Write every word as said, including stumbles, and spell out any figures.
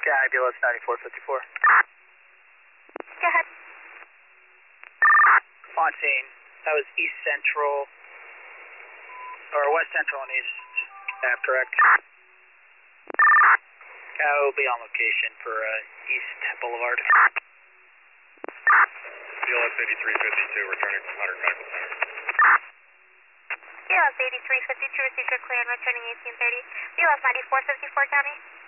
Sky, B L S ninety-four fifty-four. Go ahead. Fontaine, that was East Central, or West Central and East, yeah, correct. I will be on location for uh, East Boulevard. B L S eighty-three fifty-two, returning from Hunter Medical Center. B L S eighty-three fifty-two, received your clear and returning eighteen thirty. B L S ninety-four fifty-four, County.